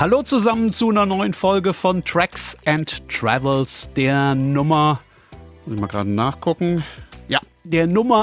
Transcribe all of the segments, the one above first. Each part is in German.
Hallo zusammen zu einer neuen Folge von Tracks and Travels, der Nummer, muss ich mal gerade nachgucken, ja, der Nummer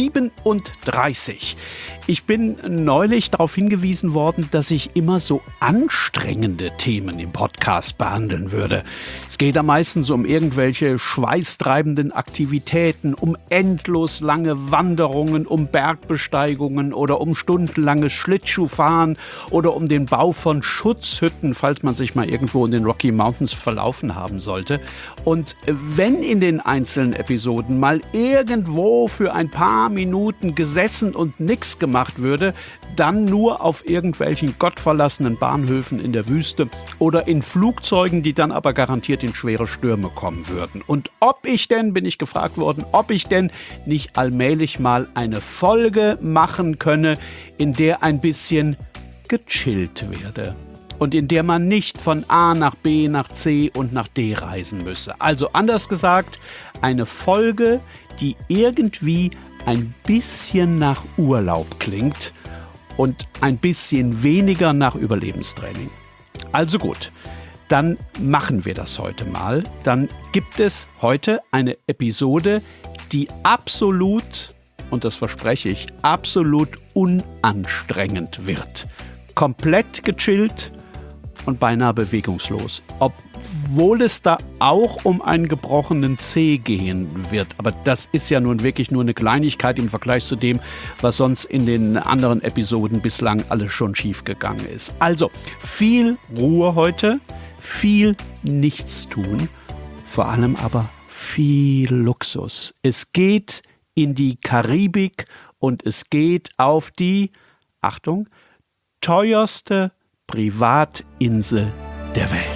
37. Ich bin neulich darauf hingewiesen worden, dass ich immer so anstrengende Themen im Podcast behandeln würde. Es geht da meistens um irgendwelche schweißtreibenden Aktivitäten, um endlos lange Wanderungen, um Bergbesteigungen oder um stundenlanges Schlittschuhfahren oder um den Bau von Schutzhütten, falls man sich mal irgendwo in den Rocky Mountains verlaufen haben sollte. Und wenn in den einzelnen Episoden mal irgendwo für ein paar Minuten gesessen und nichts gemacht würde, dann nur auf irgendwelchen gottverlassenen Bahnhöfen in der Wüste oder in Flugzeugen, die dann aber garantiert in schwere Stürme kommen würden. Und bin ich gefragt worden, ob ich denn nicht allmählich mal eine Folge machen könne, in der ein bisschen gechillt werde. Und in der man nicht von A nach B, nach C und nach D reisen müsse. Also anders gesagt, eine Folge, die irgendwie ein bisschen nach Urlaub klingt und ein bisschen weniger nach Überlebenstraining. Also gut, dann machen wir das heute mal. Dann gibt es heute eine Episode, die absolut, und das verspreche ich, absolut unanstrengend wird. Komplett gechillt und beinahe bewegungslos. Obwohl es da auch um einen gebrochenen Zeh gehen wird. Aber das ist ja nun wirklich nur eine Kleinigkeit im Vergleich zu dem, was sonst in den anderen Episoden bislang alles schon schief gegangen ist. Also viel Ruhe heute, viel Nichtstun, vor allem aber viel Luxus. Es geht in die Karibik und es geht auf die, Achtung, teuerste Privatinsel der Welt.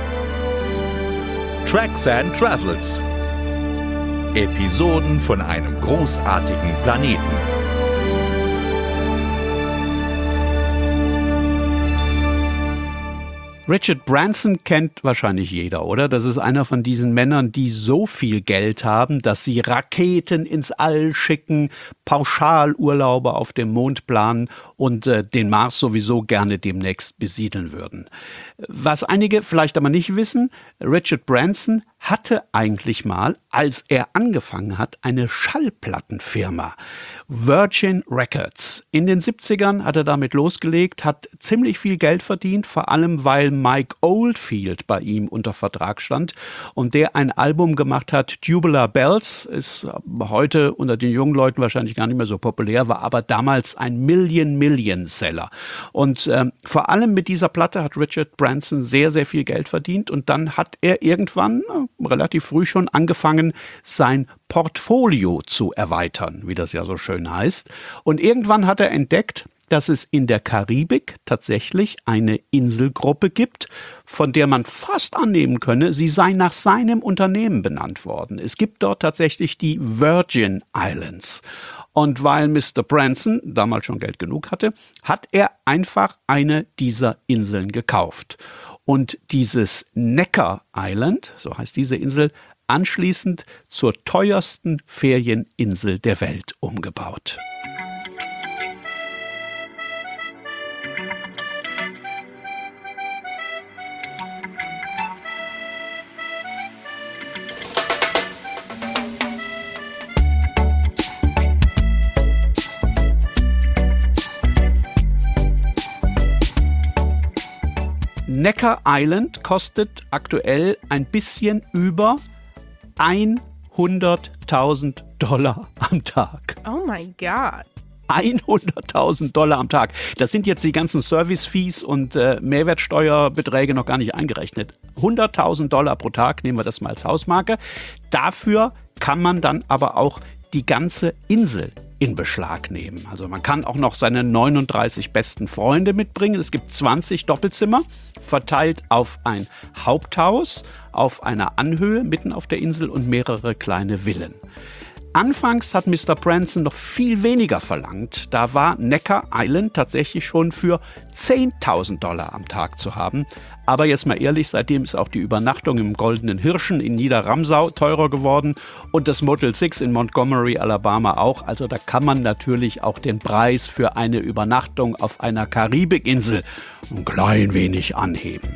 Tracks and Travels. Episoden von einem großartigen Planeten. Richard Branson kennt wahrscheinlich jeder, oder? Das ist einer von diesen Männern, die so viel Geld haben, dass sie Raketen ins All schicken, Pauschalurlaube auf dem Mond planen und den Mars sowieso gerne demnächst besiedeln würden. Was einige vielleicht aber nicht wissen, Richard Branson hatte eigentlich mal, als er angefangen hat, eine Schallplattenfirma, Virgin Records. In den 70ern hat er damit losgelegt, hat ziemlich viel Geld verdient, vor allem weil Mike Oldfield bei ihm unter Vertrag stand und der ein Album gemacht hat, Tubular Bells, ist heute unter den jungen Leuten wahrscheinlich gar nicht mehr so populär, war aber damals ein Million-Seller. Und vor allem mit dieser Platte hat Richard Branson sehr, sehr viel Geld verdient und dann hat er irgendwann relativ früh schon angefangen, sein Portfolio zu erweitern, wie das ja so schön heißt. Und irgendwann hat er entdeckt, dass es in der Karibik tatsächlich eine Inselgruppe gibt, von der man fast annehmen könne, sie sei nach seinem Unternehmen benannt worden. Es gibt dort tatsächlich die Virgin Islands. Und weil Mr. Branson damals schon Geld genug hatte, hat er einfach eine dieser Inseln gekauft. Und dieses Necker Island, so heißt diese Insel, anschließend zur teuersten Ferieninsel der Welt umgebaut. Necker Island kostet aktuell ein bisschen über $100.000 am Tag. Oh my God. $100.000 am Tag. Das sind jetzt die ganzen Service-Fees und Mehrwertsteuerbeträge noch gar nicht eingerechnet. $100.000 pro Tag, nehmen wir das mal als Hausmarke. Dafür kann man dann aber auch die ganze Insel in Beschlag nehmen. Also man kann auch noch seine 39 besten Freunde mitbringen. Es gibt 20 Doppelzimmer, verteilt auf ein Haupthaus, auf einer Anhöhe mitten auf der Insel und mehrere kleine Villen. Anfangs hat Mr. Branson noch viel weniger verlangt. Da war Necker Island tatsächlich schon für $10.000 am Tag zu haben. Aber jetzt mal ehrlich, seitdem ist auch die Übernachtung im Goldenen Hirschen in Niederramsau teurer geworden und das Motel 6 in Montgomery, Alabama auch. Also da kann man natürlich auch den Preis für eine Übernachtung auf einer Karibikinsel ein klein wenig anheben.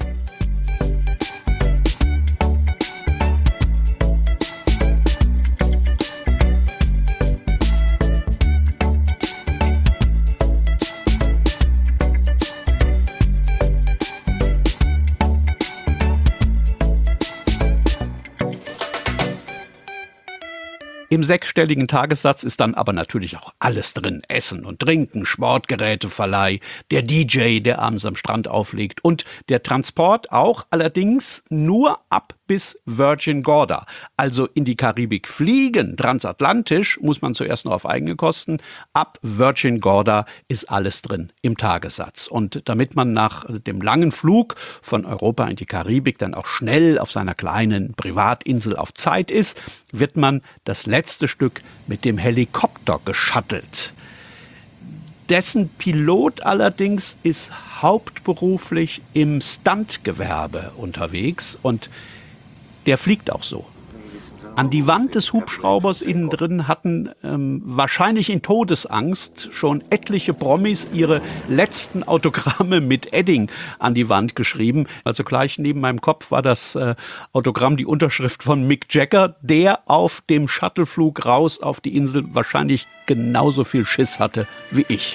Im sechsstelligen Tagessatz ist dann aber natürlich auch alles drin. Essen und Trinken, Sportgeräteverleih, der DJ, der abends am Strand auflegt und der Transport auch allerdings nur ab bis Virgin Gorda. Also in die Karibik fliegen, transatlantisch, muss man zuerst noch auf eigene Kosten. Ab Virgin Gorda ist alles drin im Tagessatz. Und damit man nach dem langen Flug von Europa in die Karibik dann auch schnell auf seiner kleinen Privatinsel auf Zeit ist, wird man das letzte Stück mit dem Helikopter geschattelt. Dessen Pilot allerdings ist hauptberuflich im Stuntgewerbe unterwegs und der fliegt auch so. An die Wand des Hubschraubers innen drin hatten wahrscheinlich in Todesangst schon etliche Promis ihre letzten Autogramme mit Edding an die Wand geschrieben. Also gleich neben meinem Kopf war das Autogramm, die Unterschrift von Mick Jagger, der auf dem Shuttleflug raus auf die Insel wahrscheinlich genauso viel Schiss hatte wie ich.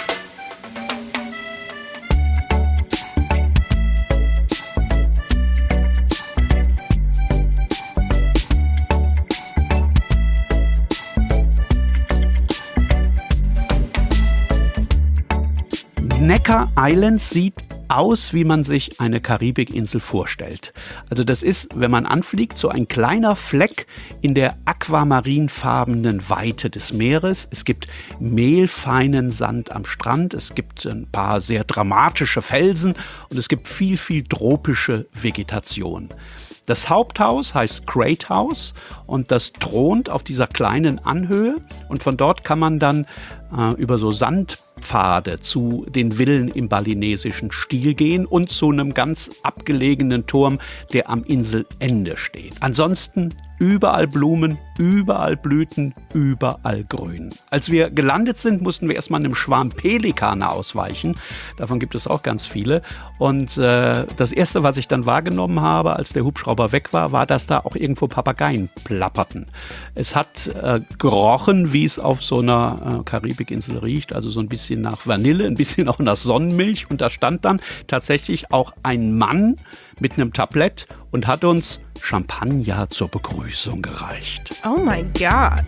Necker Island sieht aus, wie man sich eine Karibikinsel vorstellt. Also das ist, wenn man anfliegt, so ein kleiner Fleck in der aquamarinfarbenen Weite des Meeres. Es gibt mehlfeinen Sand am Strand, es gibt ein paar sehr dramatische Felsen und es gibt viel, viel tropische Vegetation. Das Haupthaus heißt Great House und das thront auf dieser kleinen Anhöhe und von dort kann man dann über so Sandpfade zu den Villen im balinesischen Stil gehen und zu einem ganz abgelegenen Turm, der am Inselende steht. Ansonsten überall Blumen, überall Blüten, überall Grün. Als wir gelandet sind, mussten wir erstmal einem Schwarm Pelikane ausweichen. Davon gibt es auch ganz viele. Und das Erste, was ich dann wahrgenommen habe, als der Hubschrauber weg war, war, dass da auch irgendwo Papageien plapperten. Es hat gerochen, wie es auf so einer Karibikinsel riecht, also so ein bisschen nach Vanille, ein bisschen auch nach Sonnenmilch. Und da stand dann tatsächlich auch ein Mann mit einem Tablett und hat uns Champagner zur Begrüßung gereicht. Oh my God.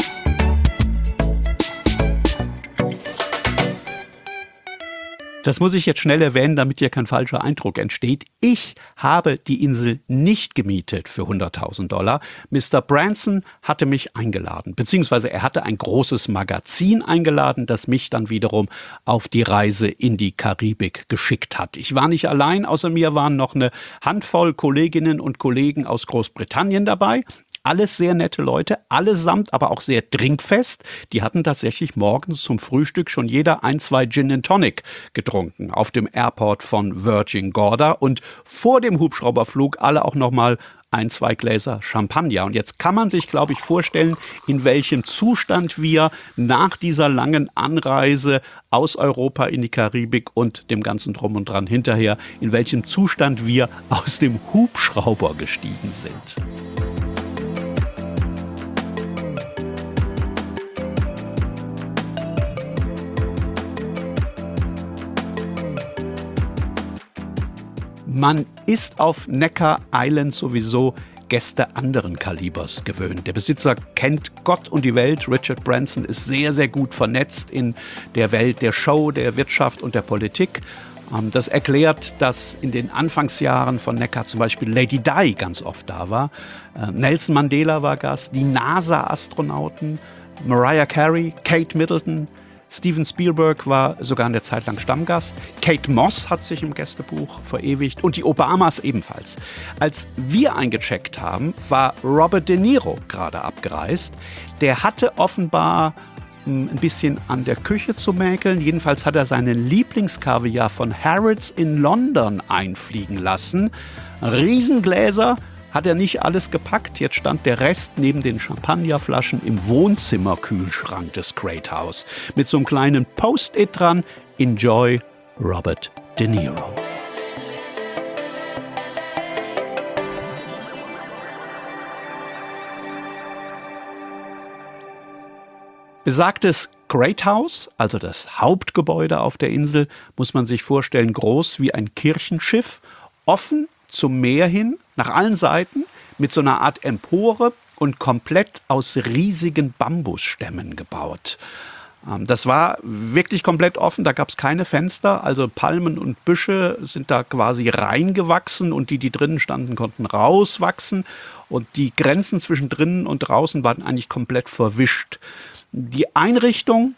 Das muss ich jetzt schnell erwähnen, damit hier kein falscher Eindruck entsteht. Ich habe die Insel nicht gemietet für $100.000. Mr. Branson hatte mich eingeladen, beziehungsweise er hatte ein großes Magazin eingeladen, das mich dann wiederum auf die Reise in die Karibik geschickt hat. Ich war nicht allein, außer mir waren noch eine Handvoll Kolleginnen und Kollegen aus Großbritannien dabei. Alles sehr nette Leute, allesamt aber auch sehr trinkfest. Die hatten tatsächlich morgens zum Frühstück schon jeder 1-2 Gin and Tonic getrunken auf dem Airport von Virgin Gorda und vor dem Hubschrauberflug alle auch nochmal 1-2 Gläser Champagner. Und jetzt kann man sich, glaube ich, vorstellen, in welchem Zustand wir nach dieser langen Anreise aus Europa in die Karibik und dem ganzen Drum und Dran hinterher, in welchem Zustand wir aus dem Hubschrauber gestiegen sind. Man ist auf Necker Island sowieso Gäste anderen Kalibers gewöhnt. Der Besitzer kennt Gott und die Welt. Richard Branson ist sehr, sehr gut vernetzt in der Welt der Show, der Wirtschaft und der Politik. Das erklärt, dass in den Anfangsjahren von Necker zum Beispiel Lady Di ganz oft da war. Nelson Mandela war Gast, die NASA-Astronauten, Mariah Carey, Kate Middleton, Steven Spielberg war sogar eine Zeit lang Stammgast. Kate Moss hat sich im Gästebuch verewigt und die Obamas ebenfalls. Als wir eingecheckt haben, war Robert De Niro gerade abgereist. Der hatte offenbar ein bisschen an der Küche zu mäkeln. Jedenfalls hat er seinen Lieblingskaviar von Harrods in London einfliegen lassen. Riesengläser. Hat er nicht alles gepackt. Jetzt stand der Rest neben den Champagnerflaschen im Wohnzimmerkühlschrank des Great House. Mit so einem kleinen Post-it dran. Enjoy Robert De Niro. Besagtes Great House, also das Hauptgebäude auf der Insel, muss man sich vorstellen, groß wie ein Kirchenschiff, offen zum Meer hin, nach allen Seiten, mit so einer Art Empore und komplett aus riesigen Bambusstämmen gebaut. Das war wirklich komplett offen, da gab es keine Fenster, also Palmen und Büsche sind da quasi reingewachsen und die drinnen standen, konnten rauswachsen und die Grenzen zwischen drinnen und draußen waren eigentlich komplett verwischt. Die Einrichtung,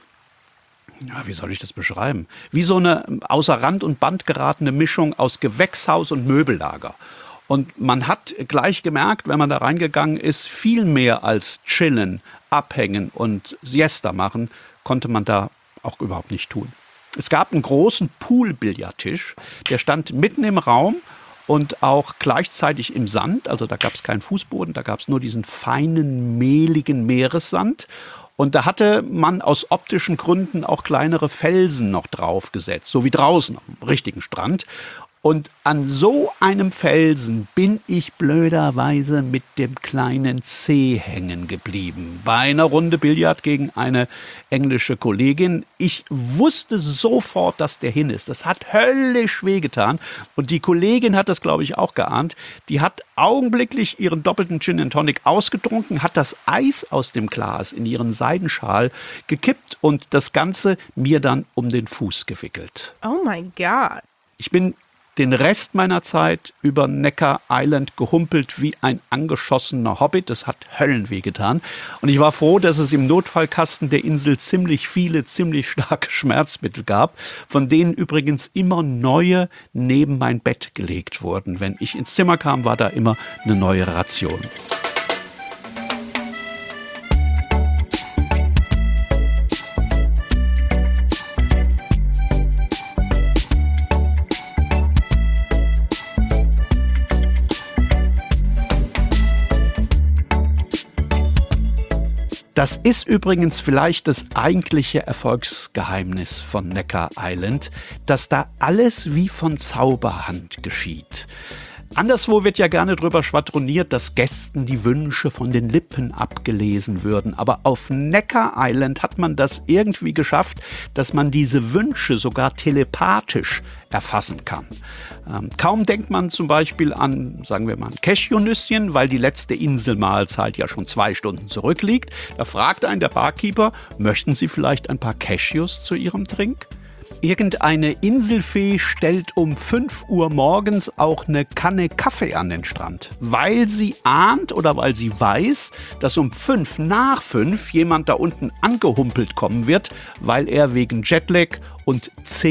ja, wie soll ich das beschreiben? Wie so eine außer Rand und Band geratene Mischung aus Gewächshaus und Möbellager. Und man hat gleich gemerkt, wenn man da reingegangen ist, viel mehr als chillen, abhängen und Siesta machen, konnte man da auch überhaupt nicht tun. Es gab einen großen Pool-Billardtisch, der stand mitten im Raum und auch gleichzeitig im Sand. Also da gab es keinen Fußboden, da gab es nur diesen feinen, mehligen Meeressand. Und da hatte man aus optischen Gründen auch kleinere Felsen noch draufgesetzt, so wie draußen auf dem richtigen Strand. Und an so einem Felsen bin ich blöderweise mit dem kleinen Zeh hängen geblieben. Bei einer Runde Billard gegen eine englische Kollegin. Ich wusste sofort, dass der hin ist. Das hat höllisch wehgetan. Und die Kollegin hat das, glaube ich, auch geahnt. Die hat augenblicklich ihren doppelten Gin and Tonic ausgetrunken, hat das Eis aus dem Glas in ihren Seidenschal gekippt und das Ganze mir dann um den Fuß gewickelt. Oh my God. Ich bin den Rest meiner Zeit über Necker Island gehumpelt wie ein angeschossener Hobbit. Das hat Höllenweh getan. Und ich war froh, dass es im Notfallkasten der Insel ziemlich viele, ziemlich starke Schmerzmittel gab, von denen übrigens immer neue neben mein Bett gelegt wurden. Wenn ich ins Zimmer kam, war da immer eine neue Ration. Das ist übrigens vielleicht das eigentliche Erfolgsgeheimnis von Necker Island, dass da alles wie von Zauberhand geschieht. Anderswo wird ja gerne drüber schwadroniert, dass Gästen die Wünsche von den Lippen abgelesen würden. Aber auf Necker Island hat man das irgendwie geschafft, dass man diese Wünsche sogar telepathisch erfassen kann. Kaum denkt man zum Beispiel an, sagen wir mal, ein Cashewnüsschen, weil die letzte Inselmahlzeit ja schon 2 Stunden zurückliegt. Da fragt einen der Barkeeper, möchten Sie vielleicht ein paar Cashews zu Ihrem Drink? Irgendeine Inselfee stellt um 5 Uhr morgens auch eine Kanne Kaffee an den Strand, weil sie ahnt oder weil sie weiß, dass um 5 nach 5 jemand da unten angehumpelt kommen wird, weil er wegen Jetlag und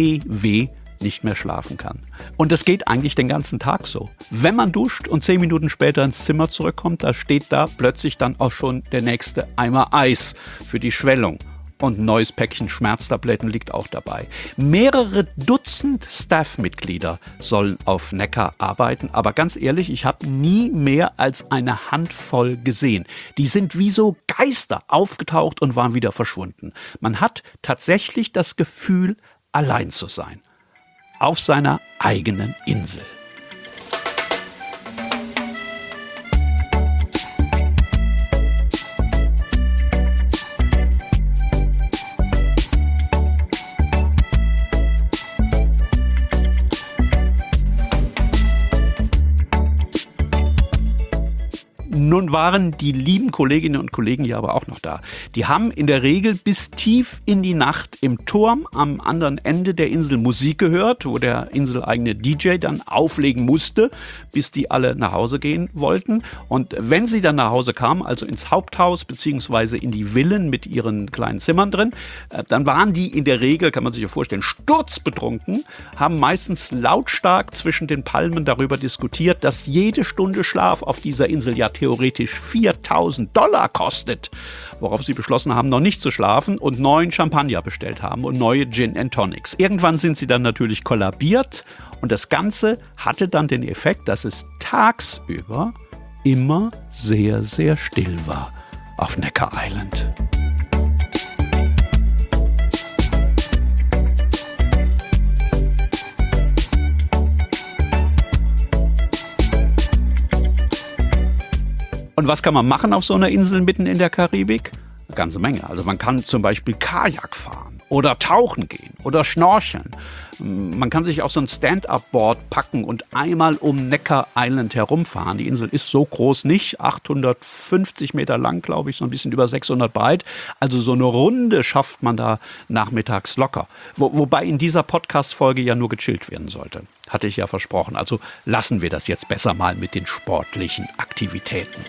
CW nicht mehr schlafen kann. Und das geht eigentlich den ganzen Tag so. Wenn man duscht und 10 Minuten später ins Zimmer zurückkommt, da steht da plötzlich dann auch schon der nächste Eimer Eis für die Schwellung. Und ein neues Päckchen Schmerztabletten liegt auch dabei. Mehrere Dutzend Staff-Mitglieder sollen auf Necker arbeiten. Aber ganz ehrlich, ich habe nie mehr als eine Handvoll gesehen. Die sind wie so Geister aufgetaucht und waren wieder verschwunden. Man hat tatsächlich das Gefühl, allein zu sein. Auf seiner eigenen Insel. Nun Dann waren die lieben Kolleginnen und Kollegen ja aber auch noch da. Die haben in der Regel bis tief in die Nacht im Turm am anderen Ende der Insel Musik gehört, wo der inseleigene DJ dann auflegen musste, bis die alle nach Hause gehen wollten. Und wenn sie dann nach Hause kamen, also ins Haupthaus bzw. in die Villen mit ihren kleinen Zimmern drin, dann waren die in der Regel, kann man sich ja vorstellen, sturzbetrunken, haben meistens lautstark zwischen den Palmen darüber diskutiert, dass jede Stunde Schlaf auf dieser Insel ja theoretisch $4.000 kostet, worauf sie beschlossen haben, noch nicht zu schlafen und neuen Champagner bestellt haben und neue Gin and Tonics. Irgendwann sind sie dann natürlich kollabiert und das Ganze hatte dann den Effekt, dass es tagsüber immer sehr, sehr still war auf Necker Island. Und was kann man machen auf so einer Insel mitten in der Karibik? Eine ganze Menge. Also man kann zum Beispiel Kajak fahren oder tauchen gehen oder schnorcheln. Man kann sich auch so ein Stand-up-Board packen und einmal um Necker Island herumfahren. Die Insel ist so groß nicht, 850 Meter lang, glaube ich, so ein bisschen über 600 breit. Also so eine Runde schafft man da nachmittags locker. Wobei in dieser Podcast-Folge ja nur gechillt werden sollte. Hatte ich ja versprochen. Also lassen wir das jetzt besser mal mit den sportlichen Aktivitäten.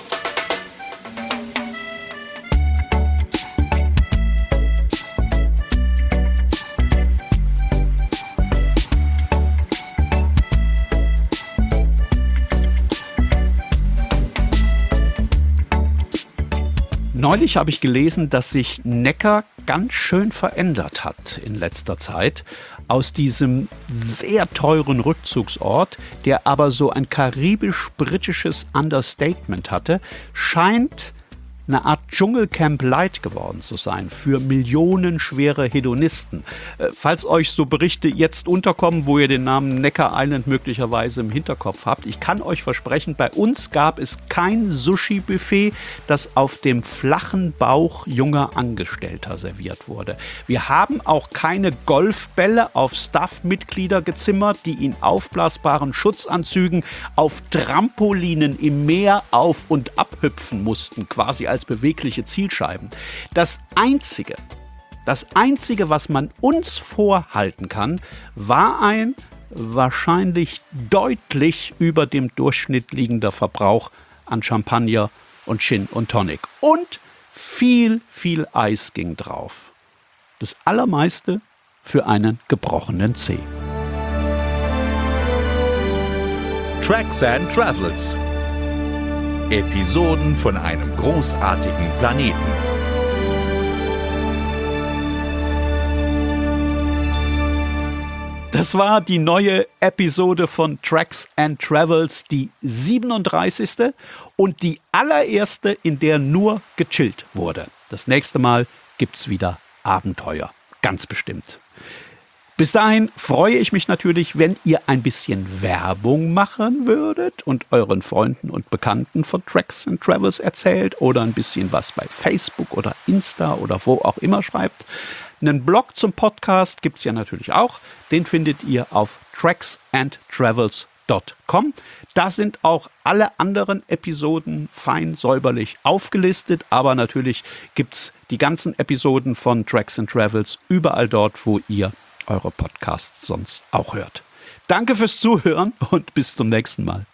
Neulich habe ich gelesen, dass sich Necker ganz schön verändert hat in letzter Zeit. Aus diesem sehr teuren Rückzugsort, der aber so ein karibisch-britisches Understatement hatte, scheint eine Art Dschungelcamp Light geworden zu sein für millionenschwere Hedonisten. Falls euch so Berichte jetzt unterkommen, wo ihr den Namen Necker Island möglicherweise im Hinterkopf habt, ich kann euch versprechen, bei uns gab es kein Sushi-Buffet, das auf dem flachen Bauch junger Angestellter serviert wurde. Wir haben auch keine Golfbälle auf Staff-Mitglieder gezimmert, die in aufblasbaren Schutzanzügen auf Trampolinen im Meer auf- und abhüpfen mussten, quasi als bewegliche Zielscheiben. Das Einzige, was man uns vorhalten kann, war ein wahrscheinlich deutlich über dem Durchschnitt liegender Verbrauch an Champagner und Gin und Tonic. Und viel, viel Eis ging drauf. Das Allermeiste für einen gebrochenen Zeh. Tracks and Travels. Episoden von einem großartigen Planeten. Das war die neue Episode von Tracks and Travels, die 37. und die allererste, in der nur gechillt wurde. Das nächste Mal gibt's wieder Abenteuer, ganz bestimmt. Bis dahin freue ich mich natürlich, wenn ihr ein bisschen Werbung machen würdet und euren Freunden und Bekannten von Tracks and Travels erzählt oder ein bisschen was bei Facebook oder Insta oder wo auch immer schreibt. Einen Blog zum Podcast gibt es ja natürlich auch. Den findet ihr auf tracksandtravels.com. Da sind auch alle anderen Episoden fein säuberlich aufgelistet, aber natürlich gibt es die ganzen Episoden von Tracks and Travels überall dort, wo ihr eure Podcasts sonst auch hört. Danke fürs Zuhören und bis zum nächsten Mal.